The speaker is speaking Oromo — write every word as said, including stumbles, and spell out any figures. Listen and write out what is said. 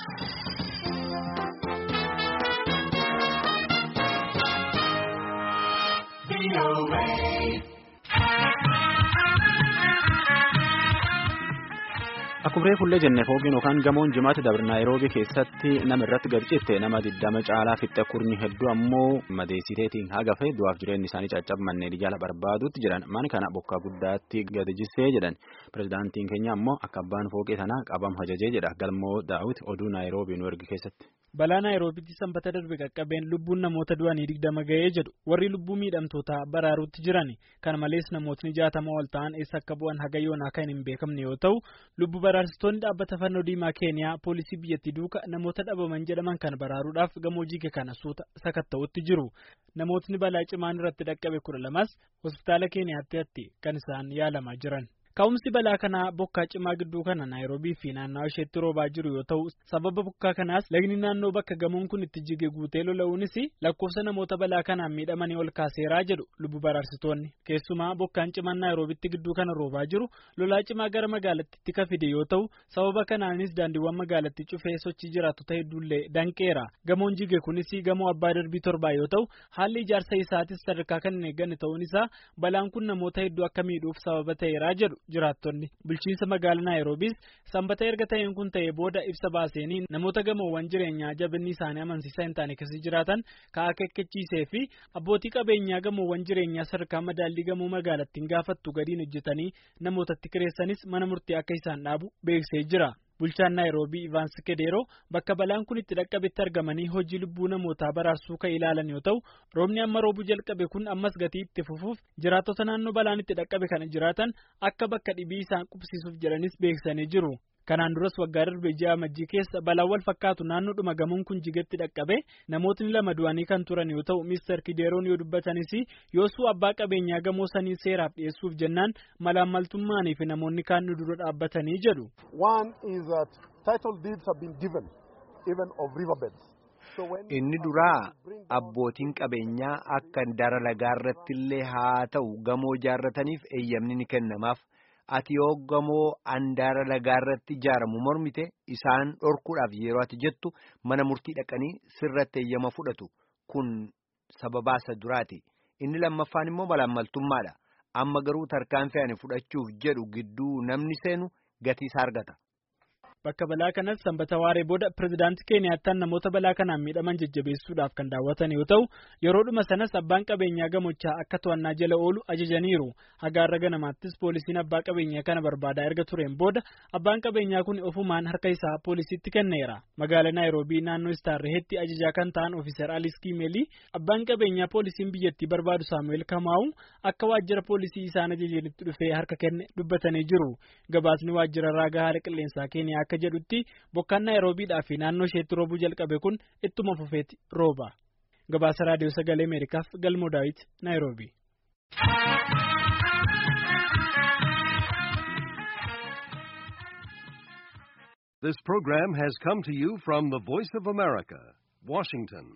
Akkuma fuullee jenne fooqiin yookaan gamoon jimaatti dabre Naayiroobii keessatti nama irratti gadhiifte nama digdama caalaa fixxe kurni hedduu ammoo madeessiteetiin hagafe du'aaf jireenyi isaanii caccabmannee dijaala barbaadutti jedhan mana kana bokkaa guddaatti gadi jissee jedhan pirezidaantiin keenya ammoo akka abbaan fooqee sanaa qabam hajajee jedha galmoo daawwiti oduu Naayiroobii nu ergi keessatti. Balaa Naayiroobiitti sanbata darbe qaqqabeen lubbuun namoota du'anii digdama ga'ee jedhu warri lubbuu miidhamtootaa baraaruutti jiran kan malees namootni jaatama ol ta'an eessa akka bu'an haga yoonaa kan hin beekamne yoo ta'u lubbu baraarsitoonni dhaabbata fannoo diimaa keeniyaa poolisii biyyattii duuka namoota dhabaman jedhaman kan baraaruudhaaf gamoo jige kana suuta sakatta'utti jiru namootni balaa cimaan irratti dhaqqabe kudha lamas hospitaala keeniyaatti hatti kan isaan yaalamaa jiran. Ka'umsi balaa kanaa bokkaa cimaa gidduu kana Naayiroobii fi naannawa isheetti roobaa jiru yoo ta'u sababa bokkaa kanaas lagni naannoo bakka gamoon kun itti jige guutee lola'uunis lakkoofsa namoota balaa kanaan miidhamanii ol kaaseeraa jedhu lubbu baraarsitoonni keessumaa bokkaan cimaan Naayiroobiitti gidduu kana roobaa jiru lolaa cimaa gara magaalattiitti ka fide yoo ta'u sababa kanaanis daandiiwwan magaalattii cufee sochii jiraattota hedduullee danqeera gamoon jige kunis gamoo abbaa darbii torbaa yoo ta'u haalli ijaarsa isaatis sadarkaa kan hin eegganne ta'uun isaa balaan kun namoota hedduu akka miidhuuf sababa ta'eeraa jedhu. Jiraattonni bulchiinsa magaalaa Naayiroobiis sanbata erga ta'een kun ta'ee booda ibsa baaseenii namoota gamoowwan jireenyaa jabinni isaanii amansiisaa hin taane keessa jiraatan ka'aa kekkechiisee fi abbootii qabeenyaa gamoowwan jireenyaa sadarkaa madaallii gamoo magaalattiin gaafattu gadiin hojjetanii namootatti kireessanis mana murtii akka isaan dhaabu beeksisee jira. Bulchaan Naayiroobii Ivaans Kederoo bakka balaan kun itti dhaqqabetti argamanii hojii lubbuu namootaa baraarsuu kan ilaalan yoo ta'u roobni amma roobuu jalqabe kun ammas gatii itti fufuuf jiraattota naannoo balaan itti dhaqqabe kana jiraatan akka bakka dhibii isaan qubsiisuuf jedhanis beeksisanii jiru. Kanaan duras waggaa darbe ji'a Majjii keessa balaan wal fakkaatu naannoodhuma gamoon kun jigetti dhaqqabe namootni lama du'anii kan turan yoo ta'u Mister Kideroon yoo dubbatanis yoosuu abbaa qabeenyaa gamoo sanii seeraaf dhiyeessuuf jennaan malaammaltummaanii fi namoonni kaan nu dura dhaabbatanii jedhu. Inni duraa abbootiin qabeenyaa akka handaara lagaarratti illee haa ta'u gamoo ijaarrataniif eeyyamni ni kennamaaf. Ati yoo gamoo handaara lagaarratti ijaaramu mormite isaan dhorkuudhaaf yeroo ati jettu mana murtii dhaqanii sirratti eeyyama fudhatu kun sababaa isa duraati inni lammaffaan immoo malaammaltummaadha amma garuu tarkaanfii ani fudhachuuf jedhu gidduu namni seenu gatii isaa argata. Bakka balaa kanas sanbata waaree booda pirezidaantii Keeniyaattaan namoota balaa kanaan miidhaman jajjabeessuudhaaf kan daawwatan yoo ta'u yeroodhuma sanas abbaan qabeenyaa gamochaa akka to'annaa jala oolu ajajaniiru hagaarra ganamaattis poolisiin abbaa qabeenyaa kana barbaadaa erga tureen booda abbaan qabeenyaa kun ofumaan harka isaa poolisiitti kenneera magaalaa Naayiroobii naannoo Istaarreetti ajajaa kan ta'an Ofiiser Alice Kimeelii abbaan qabeenyaa poolisiin biyyattii barbaadu Saamu'eel Kamaawu akka waajjira poolisii isaan ajajanitti dhufee harka kenne dubbatanii jiru gabaasni waajjira raagaa haala qilleensaa Keeniyaa akka jedhutti bokkaan Naayiroobiidhaa fi naannoo isheetti roobuu jalqabe kun ittuma fufeeti rooba. Gabaasa raadiyoo sagalee Ameerikaaf Galmoo Daawit Naayiroobii. This program has come to you from the Voice of America, Washington.